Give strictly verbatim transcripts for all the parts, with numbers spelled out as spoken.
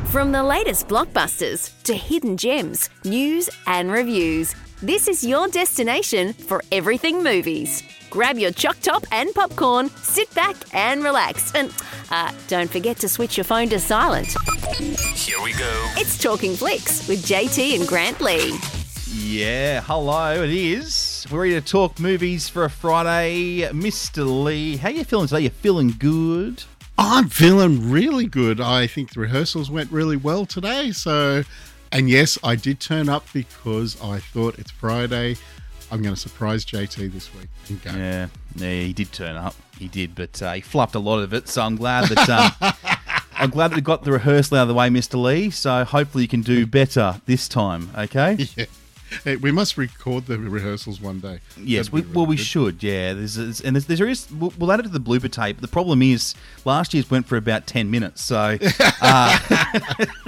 From the latest blockbusters to hidden gems, news and reviews, this is your destination for everything movies. Grab your choc top and popcorn, sit back and relax. And uh, don't forget to switch your phone to silent. Here we go. It's Talking Flicks with J T and Grant Lee. Yeah, hello, it is. We're ready to talk movies for a Friday. Mister Lee, how you feeling today? You feeling good? I'm feeling really good. I think the rehearsals went really well today. So, and yes, I did turn up because I thought it's Friday. I'm going to surprise J T this week and go. Yeah, yeah, he did turn up. He did, but uh, he fluffed a lot of it. So I'm glad that um, I'm glad that we got the rehearsal out of the way, Mister Lee. So hopefully you can do better this time. Okay. Yeah. Hey, we must record the rehearsals one day. Yes, we, well, we good. should, yeah. There's, there's and there's, there is. We'll, we'll add it to the blooper tape. The problem is, last year's went for about ten minutes, so uh,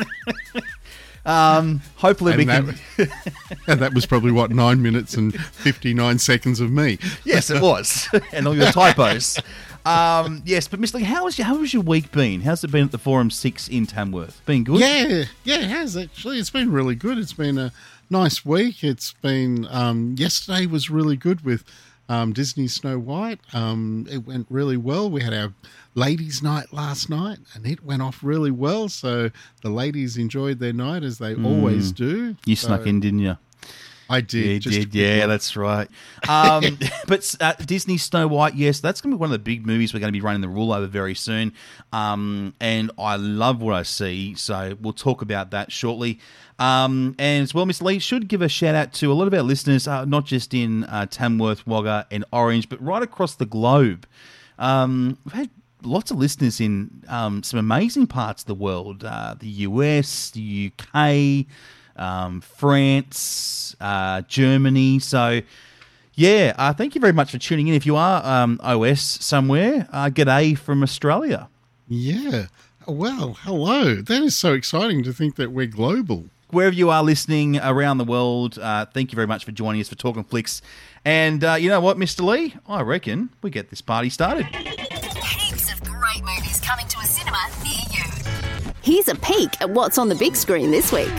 um, hopefully and we that, can. And that was probably what nine minutes and fifty nine seconds of me. Yes, it was, and all your typos. Um, yes, but Mister Lee, how was your how was your week been? How's it been at the Forum Six in Tamworth? Been good? Yeah, yeah, it has actually. It's been really good. It's been a nice week. It's been um, yesterday was really good with um, Disney Snow White. Um, it went really well. We had our ladies' night last night, and it went off really well. So the ladies enjoyed their night as they mm. always do. You so, snuck in, didn't you? I did. Yeah, just did. Yeah, that's right. Um, but uh, Disney Snow White, yes, that's going to be one of the big movies we're going to be running the rule over very soon. Um, and I love what I see, so we'll talk about that shortly. Um, and as well, Mister Lee, should give a shout out to a lot of our listeners, uh, not just in uh, Tamworth, Wagga, and Orange, but right across the globe. Um, we've had lots of listeners in um, some amazing parts of the world, uh, the U S, the U K, um, France, uh, Germany. So, yeah, uh, thank you very much for tuning in. If you are um, O S somewhere, uh, g'day from Australia. Yeah. Well, hello. That is so exciting to think that we're global. Wherever you are listening around the world, uh, thank you very much for joining us for Talking Flicks. And uh, you know what, Mister Lee? I reckon we get this party started. Heaps of great movies coming to a cinema near you. Here's a peek at what's on the big screen this week.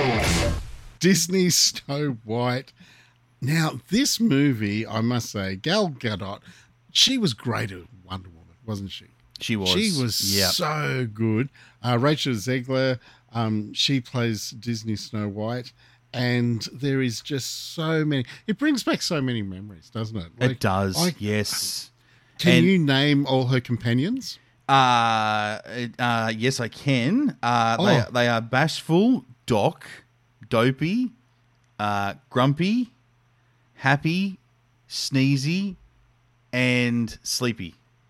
Disney Snow White. Now, this movie, I must say, Gal Gadot, she was great as Wonder Woman, wasn't she? She was. She was yep. so good. Uh, Rachel Zegler, um, she plays Disney Snow White, and there is just so many. It brings back so many memories, doesn't it? Like, it does, I, yes. Can and, you name all her companions? Uh, uh yes, I can. Uh, oh. they, they are Bashful, Doc, Dopey, uh, Grumpy, Happy, Sneezy, and Sleepy.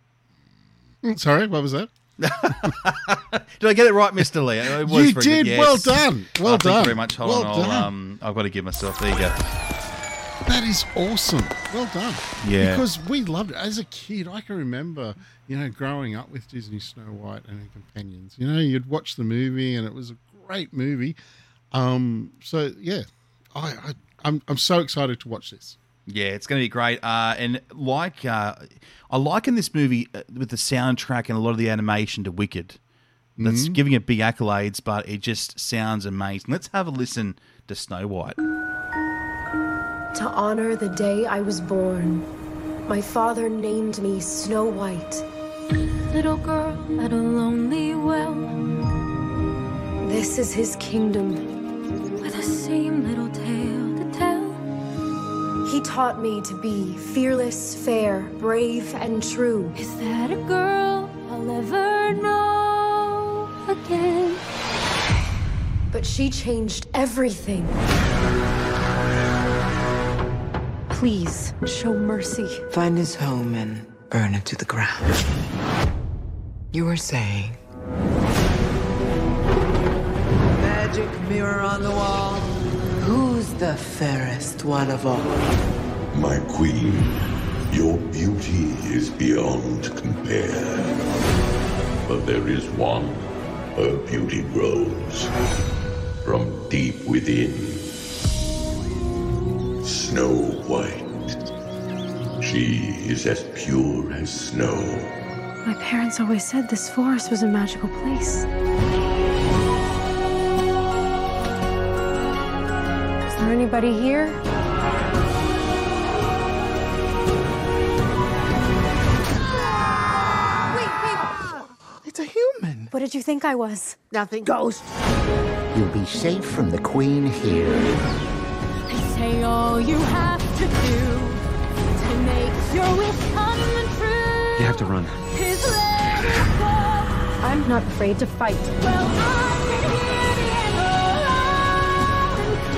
Sorry, what was that? Did I get it right, Mister Lee? It was you did. Yes. Well done. Well oh, done. Thank you very much. Hold well on. I'll, um, I've got to give myself. There you go. That is awesome. Well done. Yeah. Because we loved it. As a kid, I can remember, you know, growing up with Disney Snow White and her companions. You know, you'd watch the movie and it was a great movie. Um, so, yeah, I, I, I'm, I'm so excited to watch this. Yeah, it's going to be great. Uh, and like, uh, I liken this movie with the soundtrack and a lot of the animation to Wicked. That's mm-hmm. giving it big accolades, but it just sounds amazing. Let's have a listen to Snow White. To honor the day I was born, my father named me Snow White. Little girl at a lonely well. This is his kingdom. With the same little tale to tell. He taught me to be fearless, fair, brave, and true. Is that a girl I'll ever know again? But she changed everything. Please, show mercy. Find his home and burn it to the ground. You were saying... Magic mirror on the wall. Who's the fairest one of all? My queen, your beauty is beyond compare. But there is one, her beauty grows from deep within. Snow White. She is as pure as snow. My parents always said this forest was a magical place. there anybody here? It's a human. What did you think I was? Nothing. Ghost. You'll be safe from the Queen here. They say all you have to do to make your wish come true. You have to run. Is let it go. I'm not afraid to fight. Well, I can hear the echo loud and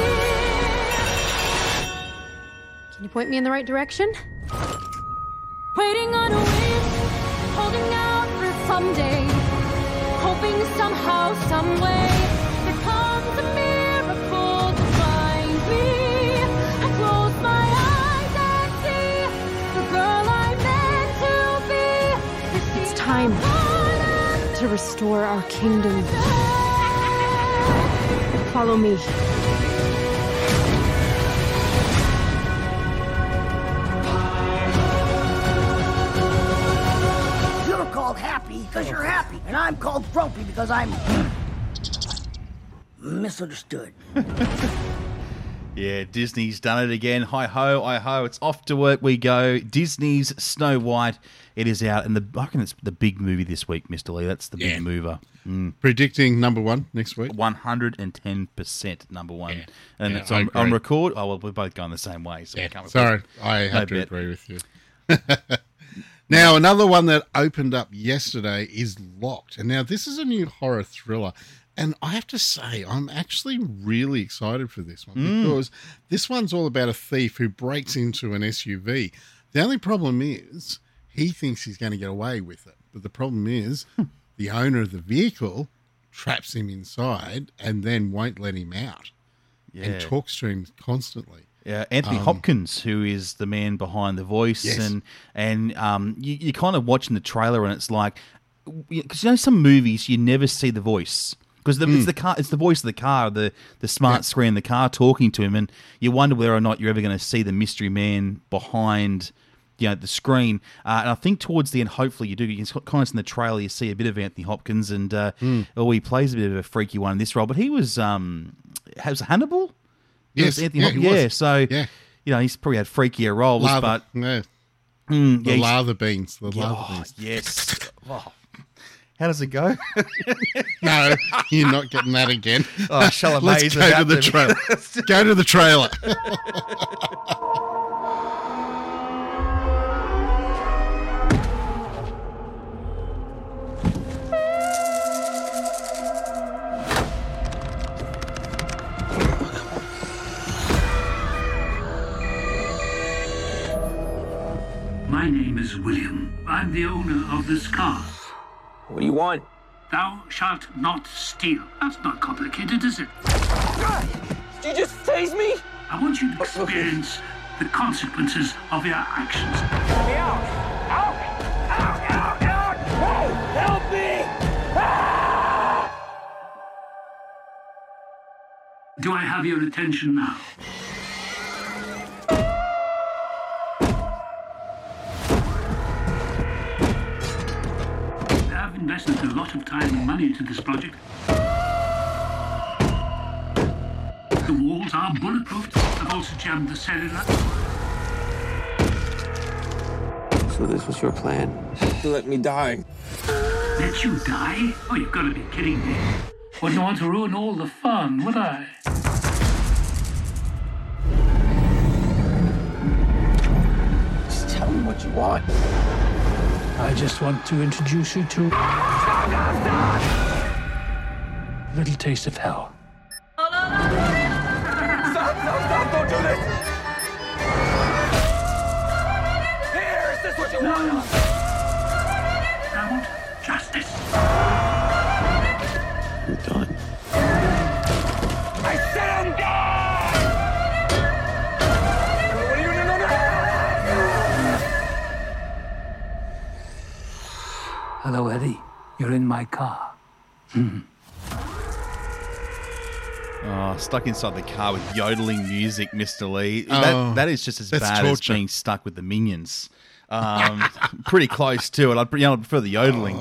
clear. Can you point me in the right direction? Waiting on a wish, holding out for someday, hoping somehow, some way, there comes a miracle to find me. I close my eyes and see the girl I'm meant to be. It's time to restore our kingdom. Follow me. You're called happy because you're happy, and I'm called grumpy because I'm misunderstood. Yeah, Disney's done it again. Hi ho, hi ho. It's off to work we go. Disney's Snow White. It is out, and the I reckon it's the big movie this week, Mister Lee. That's the big Yeah. mover. Mm. Predicting number one next week. one hundred ten percent number one. Yeah. And Yeah, it's I on, agree. on record. Oh, well, we're both going the same way. So we Yeah. can't Sorry, I No have to bet. agree with you. Now, another one that opened up yesterday is Locked. And now this is a new horror thriller. And I have to say, I'm actually really excited for this one Mm. because this one's all about a thief who breaks into an S U V. The only problem is he thinks he's going to get away with it. But the problem is the owner of the vehicle traps him inside and then won't let him out Yeah. and talks to him constantly. Yeah, Anthony Um, Hopkins, who is the man behind the voice, Yes. and and um, you, you're kind of watching the trailer, and it's like, because you know some movies you never see the voice because the, it's the car, it's the voice of the car, the the smart Yeah. screen, in the car talking to him, and you wonder whether or not you're ever going to see the mystery man behind, you know, the screen. Uh, and I think towards the end, hopefully you do. You can kind of in the trailer, you see a bit of Anthony Hopkins, and uh, oh, he plays a bit of a freaky one in this role, but he was um, has Hannibal. Yes, Anthony yeah, Hopkins. he was. Yeah, so Yeah. you know he's probably had freakier roles, Lather, but yeah. mm, the yeah, he's- lather beans. The lather oh, beans. yes. Oh. How does it go? No, you're not getting that again. Oh, Chalamet's Let's go to about the to- trailer. Go to the trailer. My name is William. I'm the owner of this car. What do you want? Thou shalt not steal. That's not complicated, is it? Did you just tase me? I want you to experience the consequences of your actions. Let me out! Out! Out! Out! Out! Hey! Help me! Ah! Do I have your attention now? I've invested a lot of time and money into this project. The walls are bulletproof. I've also jammed the cellular. So this was your plan? To let me die? Let you die? Oh, you've got to be kidding me. Wouldn't want to ruin all the fun, would I? Just tell me what you want. I just want to introduce you to a little taste of hell. Stop! Stop! Stop! Don't do this! Here! Is this what you want? I want justice. You're done. I said I'm done! What are you doing? No, no, Hello, Eddie. You're in my car. Oh, stuck inside the car with yodeling music, Mister Lee. Oh, that that is just as that's bad as torture. being stuck with the Minions. Um, pretty close to it. I'd, you know, I'd prefer the yodeling.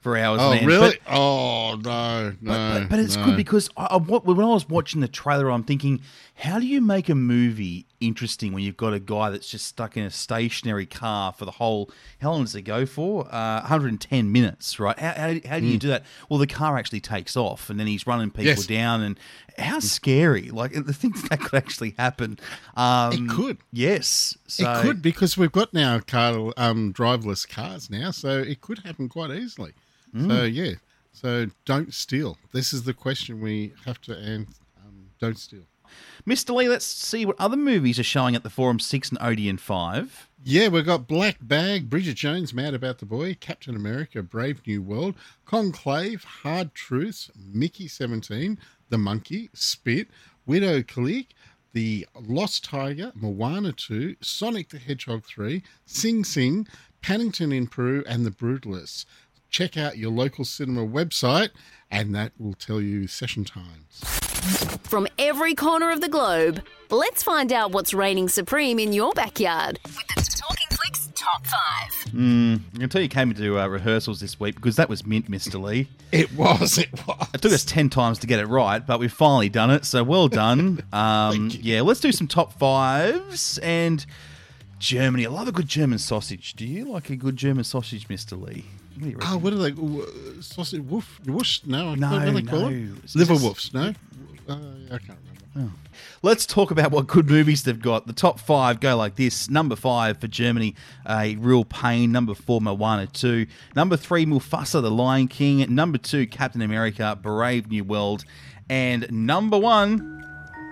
for hours. Oh, man. really? But, oh, no, no. But, but, but it's no. good because I, I, when I was watching the trailer, I'm thinking, how do you make a movie interesting when you've got a guy that's just stuck in a stationary car for the whole, how long does it go for? Uh, one hundred ten minutes, right? How, how, how do you Mm. do that? Well, the car actually takes off and then he's running people Yes. down, and how scary. Like, the things that could actually happen. Um, It could. Yes. So, It could, because we've got now car, um, driverless cars now, so it could happen quite easily. Mm. So, yeah. So don't steal. This is the question we have to answer. Um, don't steal. Mister Lee, let's see what other movies are showing at the Forum six and Odeon five. Yeah, we've got Black Bag, Bridget Jones, Mad About the Boy, Captain America, Brave New World, Conclave, Hard Truths, Mickey seventeen, The Monkey, Spit, Widow Click, The Lost Tiger, Moana two, Sonic the Hedgehog three, Sing Sing, Paddington in Peru, and The Brutalists. Check out your local cinema website, and that will tell you session times. From every corner of the globe, let's find out what's reigning supreme in your backyard with the Talking Flicks Top five. Mm, I can tell you came into uh, rehearsals this week because that was mint, Mister Lee. It was, it was. It took us ten times to get it right, but we've finally done it, so well done. Um, yeah, let's do some top fives. And Germany. I love a good German sausage. Do you like a good German sausage, Mister Lee? What do you reckon? Oh, what are they? Uh, sausage woof? Whoosh? No, No, what do they call no. it? It's Liver just- woofs, no? Uh, I can't remember. Oh. Let's talk about what good movies they've got. The top five go like this. Number five for Germany, A Real Pain. Number four, Moana two. Number three, Mufasa, The Lion King. Number two, Captain America, Brave New World. And number one,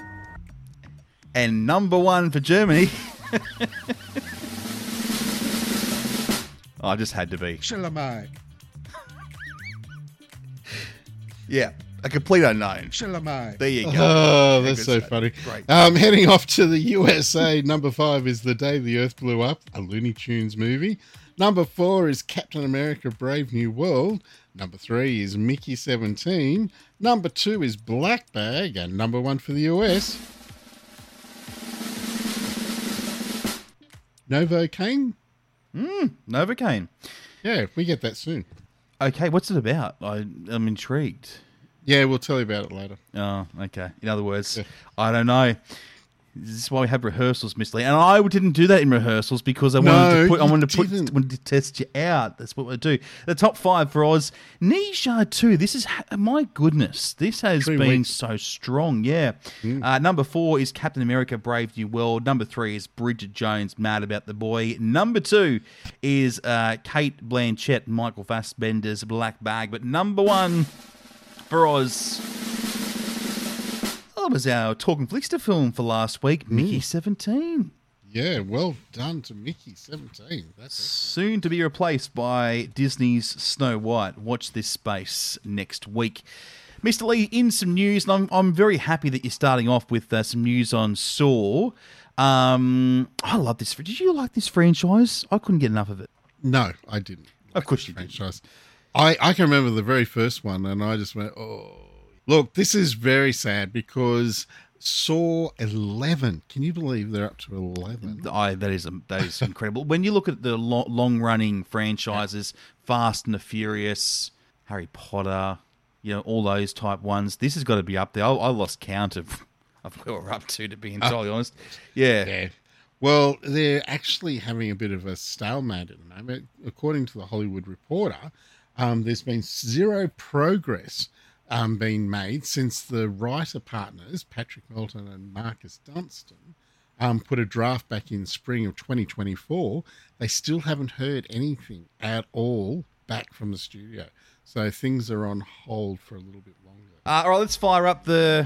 and number one for Germany. Oh, I just had to be. Chalamet. Yeah, a complete unknown. Chalamet. There you go. Oh, that's Good so stuff. funny. Great. Um, heading off to the U S A, number five is The Day the Earth Blew Up, a Looney Tunes movie. Number four is Captain America, Brave New World. Number three is Mickey seventeen. Number two is Black Bag. And number one for the U S, Novocaine. Mm, Novocaine. Yeah, we get that soon. Okay, what's it about? I, I'm intrigued. Yeah, we'll tell you about it later. Oh, okay. In other words, I don't know. This is why we have rehearsals, Miss Lee. And I didn't do that in rehearsals because I wanted No, to put, I you wanted to put, didn't. wanted to test you out. That's what we do. The top five for Oz. Nisha two. This is my goodness. This has Three been weeks. so strong. Yeah. Uh, number four is Captain America: Brave New World. Number three is Bridget Jones: Mad About the Boy. Number two is uh, Kate Blanchett, Michael Fassbender's Black Bag. But number one for Oz. That was our Talking Flickster film for last week, Mickey seventeen. Yeah, well done to Mickey seventeen. That's it. Soon to be replaced by Disney's Snow White. Watch this space next week. Mister Lee, in some news, and I'm, I'm very happy that you're starting off with uh, some news on Saw. Um, I love this. Did you like this franchise? I couldn't get enough of it. No, I didn't. Of course you did. Franchise. I, I can remember the very first one, and I just went, oh. Look, this is very sad because Saw eleven. Can you believe they're up to eleven? I, that is that is incredible. When you look at the lo- long-running franchises, Fast and the Furious, Harry Potter, you know, all those type ones, this has got to be up there. I, I lost count of, of where we're up to, to be entirely honest. Yeah. Yeah. Well, they're actually having a bit of a stalemate at the moment. According to the Hollywood Reporter, um, there's been zero progress um, being made since the writer partners, Patrick Melton and Marcus Dunstan, um, put a draft back in spring of twenty twenty-four. They still haven't heard anything at all back from the studio. So things are on hold for a little bit longer. Uh, all right, let's fire up the...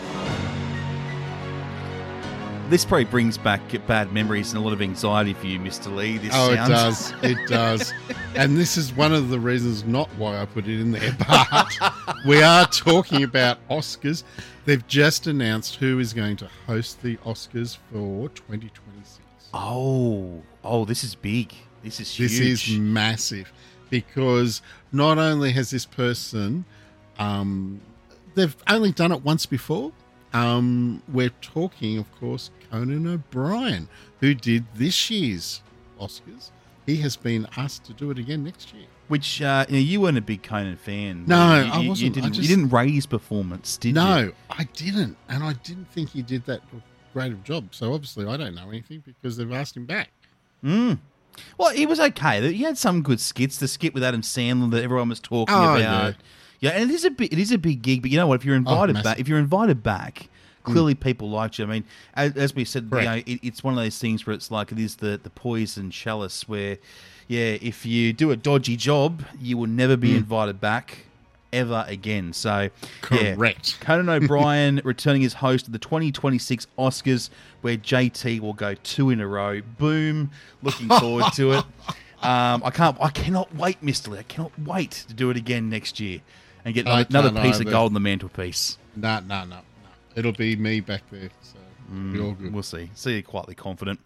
This probably brings back bad memories and a lot of anxiety for you, Mister Lee. This Oh, sounds... it does. It does. And this is one of the reasons not why I put it in there. But we are talking about Oscars. They've just announced who is going to host the Oscars for twenty twenty-six. Oh, oh, this is big. This is huge. This is massive because not only has this person, um, they've only done it once before. Um, we're talking, of course, Conan O'Brien, who did this year's Oscars. He has been asked to do it again next year. Which uh, you, know, you weren't a big Conan fan. No, you, I you, wasn't. You didn't, I just, you didn't rate his performance, did no, you? No, I didn't. And I didn't think he did that great of a job. So obviously I don't know anything because they've asked him back. Mm. Well, he was okay. He had some good skits. The skit with Adam Sandler that everyone was talking oh, about. Yeah. yeah, and it is a big, it is a big gig. But you know what? If you're invited oh, back, if you're invited back, clearly mm. people liked you. I mean, as, as we said, you know, it, it's one of those things where it's like it is the the poison chalice where, yeah, if you do a dodgy job, you will never be mm. invited back ever again. So, correct. Yeah, Conan O'Brien returning as host of the twenty twenty-six Oscars, where J T will go two in a row. Boom! Looking forward to it. Um, I can't. I cannot wait, Mister Lee. I cannot wait to do it again next year and get I another piece either. of gold on the mantelpiece. No, no, no, no. It'll be me back there. So it'll be all good. We'll see. See, you're quietly confident.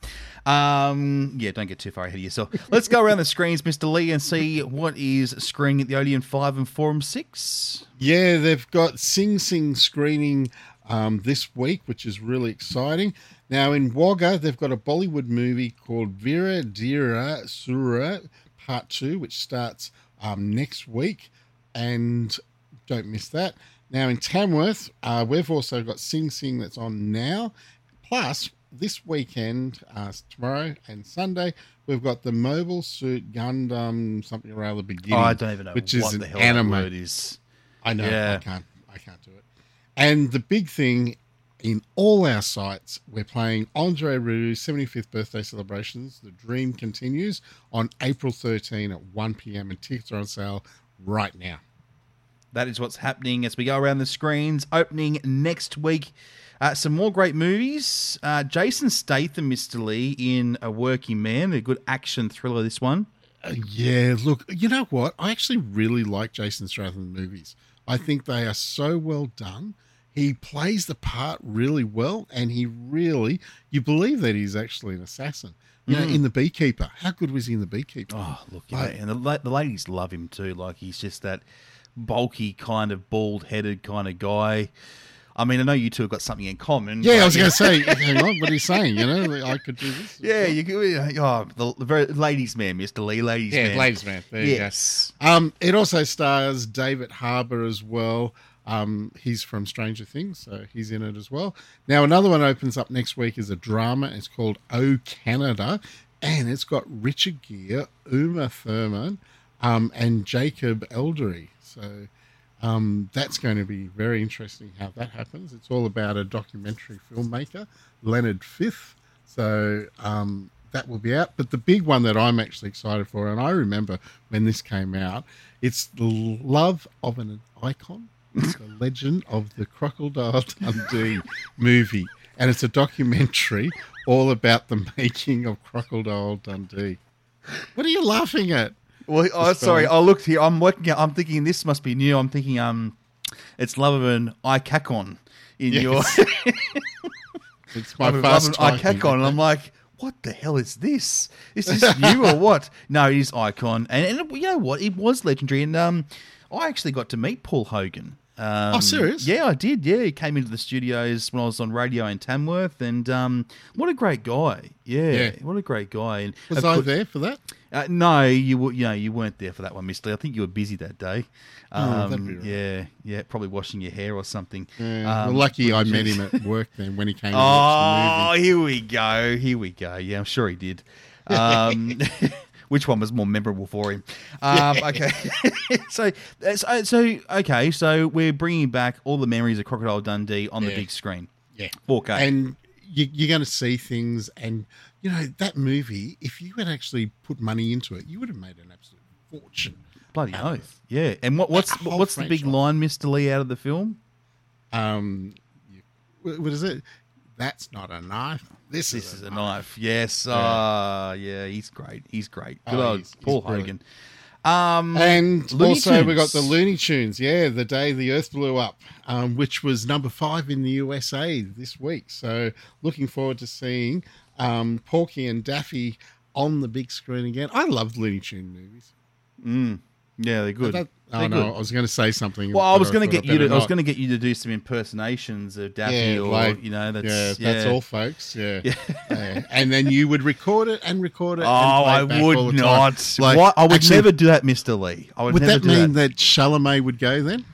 Um, yeah, don't get too far ahead of yourself. Let's go around the screens, Mister Lee, and see what is screening at the Odeon five and Forum six. Yeah, they've got Sing Sing screening um, this week, which is really exciting. Now, in Wagga, they've got a Bollywood movie called Veera Dhira Sura Part two, which starts um, next week, and don't miss that. Now, in Tamworth, uh, we've also got Sing Sing that's on now. Plus, this weekend, uh, tomorrow and Sunday, we've got the Mobile Suit Gundam something or other beginning. Oh, I don't even know which what is the hell anime. that word is. I know. Yeah. I can't. I can't do it. And the big thing in all our sites, we're playing Andre Rieu's seventy-fifth birthday celebrations. The Dream continues on April thirteenth at one p.m. and tickets are on sale right now. That is what's happening as we go around the screens. Opening next week, uh, some more great movies. Uh, Jason Statham, Mister Lee, in A Working Man, a good action thriller, this one. Uh, yeah, look, you know what? I actually really like Jason Statham movies. I think they are so well done. He plays the part really well, and he really, you believe that he's actually an assassin. You know, Mm. in The Beekeeper. How good was he in The Beekeeper? Oh, look, you know, Like- and the, la- the ladies love him too. Like, he's just that bulky, kind of bald-headed kind of guy. I mean, I know you two have got something in common. Yeah, but, I was you going to know- say, hang on, what he's saying, you know, I could do this. Yeah, you could. Oh, the, the very ladies' man, Mister Lee, ladies' Yeah, man. ladies' man. There yes. you go. Um, it also stars David Harbour as well. Um, he's from Stranger Things, so he's in it as well. Now, another one opens up next week is a drama. It's called Oh Canada, and it's got Richard Gere, Uma Thurman, um, and Jacob Eldery. So um, that's going to be very interesting how that happens. It's all about a documentary filmmaker, Leonard Fifth. So um, that will be out. But the big one that I'm actually excited for, and I remember when this came out, it's The Love of an Icon. It's the Legend of the Crocodile Dundee movie. And it's a documentary all about the making of Crocodile Dundee. What are you laughing at? Well, oh, sorry, I looked here. I'm working out. I'm thinking this must be new. I'm thinking um, it's Love of an Icacon in Yes. your. It's my Love of fast an typing. Icacon, and I'm like, what the hell is this? Is this new or what? No, it is Icon, and, and you know what? It was legendary, and um, I actually got to meet Paul Hogan. Um, Oh, serious? Yeah, I did. Yeah, he came into the studios when I was on radio in Tamworth, and um, what a great guy. Yeah, Yeah. what a great guy. And Was of I course- there for that? Uh, no, you were. You know, you weren't there for that one, Mister Lee. I think you were busy that day. Oh, Um, that'd be right. Yeah, yeah, probably washing your hair or something. Yeah, Um, well, lucky I apologies. met him at work then when he came to watch Oh, here we go. Here we go. Yeah, I'm sure he did. Um, which one was more memorable for him? Um, okay. so, so, so, okay. So we're bringing back all the memories of Crocodile Dundee on the Yeah. big screen. Yeah. four K. And you, you're going to see things. And, you know, that movie, if you had actually put money into it, you would have made an absolute fortune. Bloody oath. Yeah. And what, what's That whole what's the big franchise. line, Mister Lee, out of the film? Um, you, what what is it? That's not a knife. This, This is, is a knife. Yes. Yeah. Ah, yeah. He's great. He's great. Good Oh, old he's- he's Paul brilliant. Hogan. Um, And Looney also we got Tunes. the Looney Tunes, yeah, The Day the Earth Blew Up, um, which was number five in the U S A this week. So looking forward to seeing um, Porky and Daffy on the big screen again. I love Looney Tune movies. Mm. Yeah, they're good. That, oh they're no, good. I was going to say something. Well, I was going to get you to. I was going to get you to do some impersonations of Daffy, yeah, or like, you know, that's yeah, yeah. that's all, folks. Yeah. Yeah. Yeah. And then you would record it and record it. Oh, and play I it back all would the time. not. Like, What? I would actually, never do that, Mister Lee. I would, would never that do mean that. that Chalamet would go then?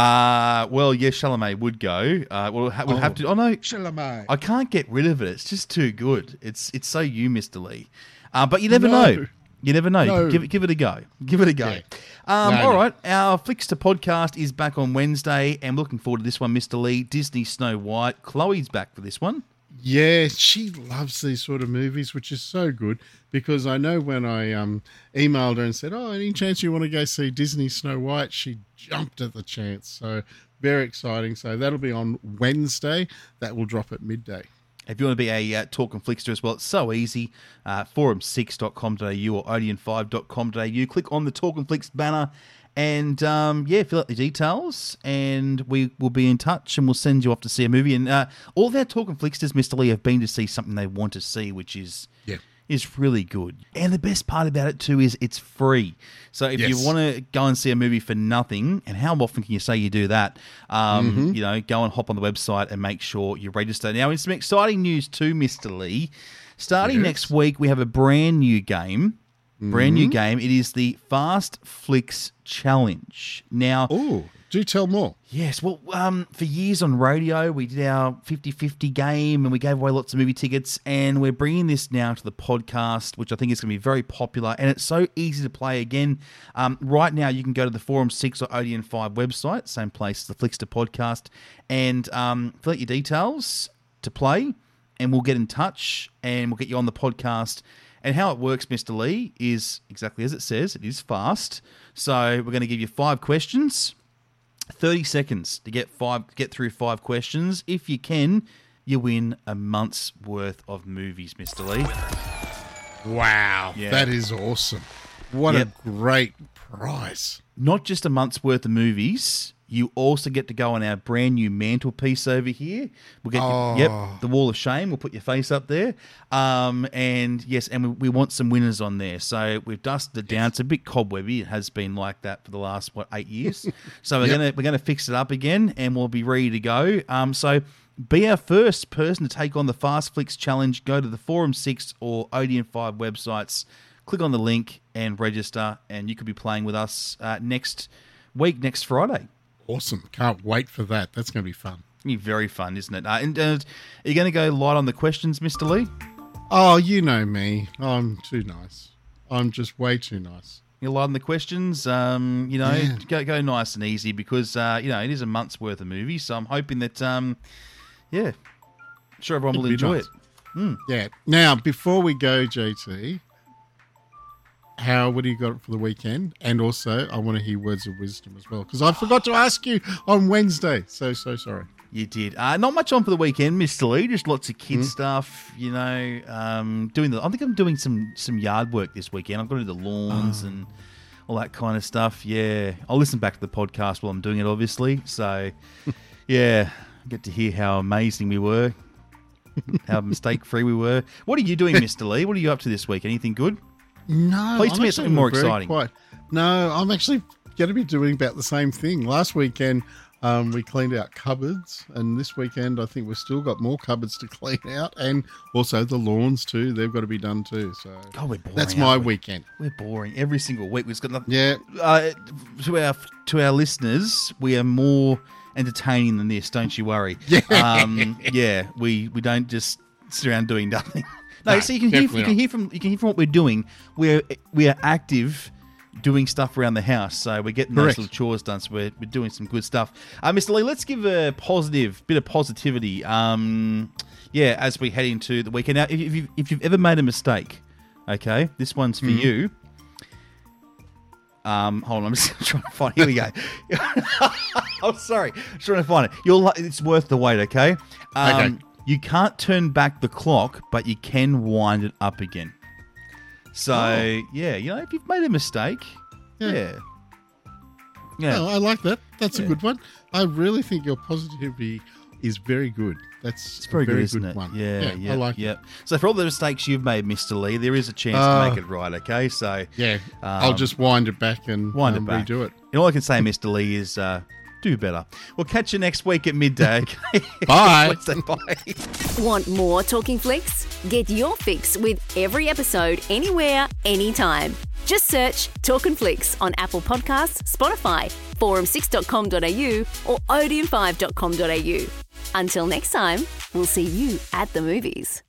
Uh, well, yes, Chalamet would go. Uh, we'll, ha- we'll Oh. have to. Oh no, Chalamet. I can't get rid of it. It's just too good. It's it's so you, Mister Lee. Uh, but you never No. know. You never know. No. Give it give it a go. Give it a go. Yeah. Um, No, all no. right, our Flickster podcast is back on Wednesday, and looking forward to this one, Mister Lee. Disney Snow White. Chloe's back for this one. Yeah, she loves these sort of movies, which is so good because I know when I um, emailed her and said, "Oh, any chance you want to go see Disney Snow White?" she jumped at the chance. So very exciting. So that'll be on Wednesday. That will drop at midday. If you want to be a uh, Talking Flickster as well, it's so easy. Uh, forum six dot com dot a u or odeon five dot com dot a u. Click on the Talking Flicks banner and, um, yeah, fill out the details and we will be in touch and we'll send you off to see a movie. And uh, all of our Talking Flicksters, Mister Lee, have been to see something they want to see, which is... Yeah. is really good. And the best part about it too is it's free. So if Yes. you want to go and see a movie for nothing, and how often can you say you do that? Um, Mhm. You know, go and hop on the website and make sure you register. Now, in some exciting news too, Mister Lee, starting Yes. next week, we have a brand new game. Brand new Mhm. game. It is the Fast Flicks Challenge. Now, Oh, do tell more. yes, well, um, for years on radio, we did our fifty-fifty game and we gave away lots of movie tickets, and we're bringing this now to the podcast, which I think is going to be very popular, and it's so easy to play again. Um, right now, you can go to the Forum six or Odeon five website, same place as the Flickster podcast, and um, fill out your details to play, and we'll get in touch, and we'll get you on the podcast. And how it works, Mister Lee, is exactly as it says. It is fast. So we're going to give you five questions. thirty seconds to get five get through five questions. If you can, you win a month's worth of movies, Mister Lee. Wow. Yeah. That is awesome. What Yep. a great prize. Not just a month's worth of movies, you also get to go on our brand new mantelpiece over here. We'll get Oh. you, yep, the Wall of Shame. We'll put your face up there. Um, and yes, and we, we want some winners on there. So we've dusted it down. It's a bit cobwebby. It has been like that for the last what eight years. So we're Yep. gonna we're gonna fix it up again, and we'll be ready to go. Um, so be our first person to take on the Fast Flicks Challenge. Go to the Forum six or Odeon five websites. Click on the link and register, and you could be playing with us uh, next week, next Friday. Awesome. Can't wait for that. That's going to be fun. It'll be very fun, isn't it? Uh, and uh, are you going to go light on the questions, Mister Lee? Oh, you know me. I'm too nice. I'm just way too nice. You light on the questions. Um, you know, Yeah. go go nice and easy because uh, you know it is a month's worth of movies. So I'm hoping that, um, yeah, I'm sure everyone will It'd be enjoy nice. it. Mm. Yeah. Now, before we go, J T, how, what do you got for the weekend? And also, I want to hear words of wisdom as well, because I forgot to ask you on Wednesday. So, so sorry. You did. Uh, not much on for the weekend, Mister Lee. Just lots of kid Mm. stuff, you know. Um, doing the. I think I'm doing some some yard work this weekend. I've got to do the lawns Oh. and all that kind of stuff. Yeah, I'll listen back to the podcast while I'm doing it, obviously. So, yeah, get to hear how amazing we were, how mistake free we were. What are you doing, Mister Lee? What are you up to this week? Anything good? No. Please I'm tell me actually something more very exciting. quiet. No, I'm actually going to be doing about the same thing. Last weekend, um, we cleaned out cupboards, and this weekend, I think we've still got more cupboards to clean out, and also the lawns too. They've got to be done too. So God, we're boring. that's my aren't we? weekend. We're boring every single week. We've got nothing. Yeah. Uh, to our to our listeners, we are more entertaining than this. Don't you worry. Yeah. Um, yeah. We we don't just sit around doing nothing. No, No, so you can hear definitely you can not. hear from you can hear from what we're doing. We're we are active, doing stuff around the house. So we're getting Correct. those little chores done. So we're, we're doing some good stuff. Uh, Mister Lee, let's give a positive bit of positivity. Um, yeah, as we head into the weekend. Now, if, if you've if you've ever made a mistake, okay, this one's for Mhm. you. Um, hold on, I'm just trying to find. Here we go. I'm sorry, I'm trying to find it. You'll. li- It's worth the wait. Okay. Um, Okay. You can't turn back the clock, but you can wind it up again. So Oh. yeah, you know, if you've made a mistake, Yeah. yeah, yeah, Oh, I like that. That's Yeah. a good one. I really think your positivity is very good. That's It's very, a very good, isn't good it? one. Yeah, yeah, I like yeah. it. So for all the mistakes you've made, Mister Lee, there is a chance Uh, to make it right. Okay, so Yeah, um, I'll just wind it back and wind um, it back. redo it. And all I can say, Mister Lee, is uh, do better. We'll catch you next week at midday. Okay? Bye. Let's say bye. Want more Talking Flicks? Get your fix with every episode anywhere, anytime. Just search Talkin' Flicks on Apple Podcasts, Spotify, forum six dot com dot a u or odeon five dot com dot a u. Until next time, we'll see you at the movies.